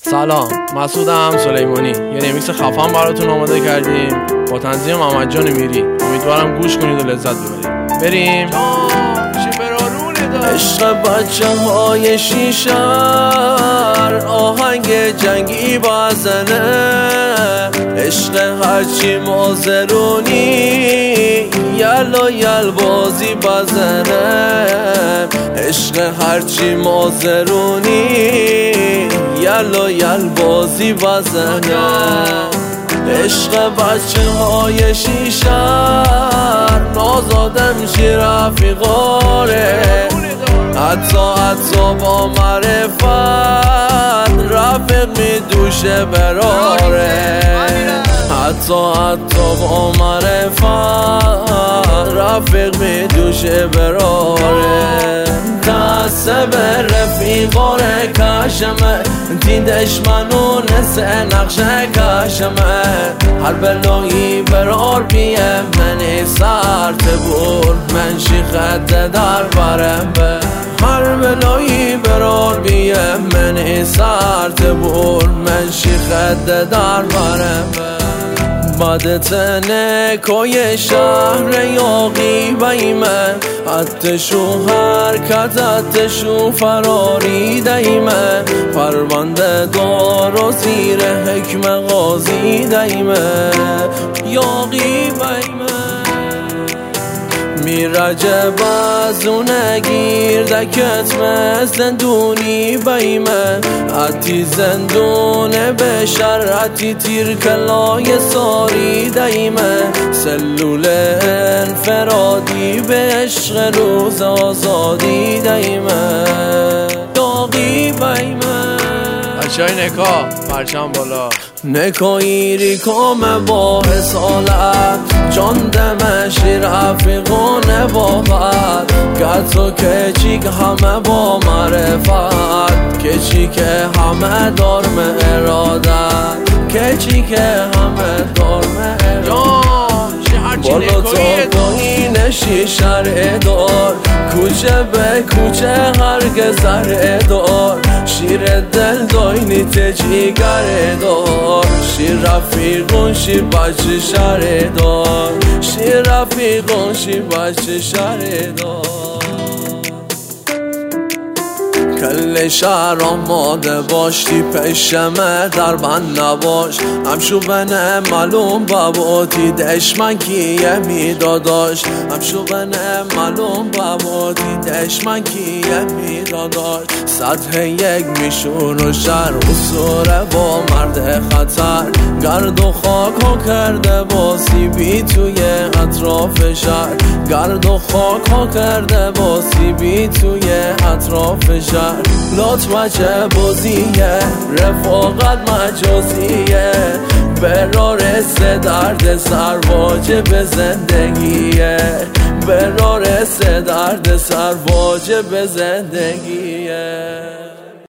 سلام، مسعودم سلیمانی. یه ریمیکس خفن براتون آماده کردیم با تنظیم محمد جان میری. امیدوارم گوش کنید و لذت ببرید. بریم. عشق بچه های شیشر آهنگ جنگی بزنه، عشق هرچی مازرونی یل و یل بازی بزنه، عشق هرچی مازرونی یل و یل بازی بزنه، عشق بچه های شیشر نازادم شی رفیقاره، حتی با معرفت رفیق می دوشه براره، حتی با معرفت رفیق می دوشه براره، دست به رفیقاره کشمه دیدش منو نسه نقشه کشمه، هر بلایی برار بیه منی سرت بور من شیخت در برمه، هر بلایی برار بیه منی سرت بور من شیخت در برمه، بدتنه کوی شهر یاقی بیمه، حتشو حرکت حتشو فراری دیمه، پرونده دار و زیر حکم قاضی دیمه، یاقی بیمه میرجب از اونه گیردکت زندونی بیمه، حتی زندونه به شرعتی تیر کلای ساری دیمه، سلول انفرادی به عشق روز آزادی دیمه، داغی بیمه بچه‌های نکا پرچم بالا، نکاییری کام با اصالت جان دمشی رفیقان باقت، گتو که چی که همه با معرفت، که چی که همه دارم ارادت، که چی که همه دارم ارادت، بالا تا نشی شرع دار، کوچه به کوچه هرگز زرع دار، شیر دل داینی تجیگر دار، شیر رفیقون شی بچه شرع دار، شیر رفیقون شی بچه شرع دار، کل شهر آماده باش تی پشمه در بند نباش، همشو بنه معلوم باباتی دشمن کیه میداداش، همشو بنه معلوم باباتی دشمن کیه میداداش، سطح یک میشون و شهر اصوره با مرد خطر، گرد و خاک ها کرده با سیبی توی اطراف شهر، گرد و خاک ها کرده با سیبی توی اطراف شهر، لطفا چه بازیه رفاقت مجازیه، برارس درد سر واجب زندگیه، برارس درد سر واجب زندگیه.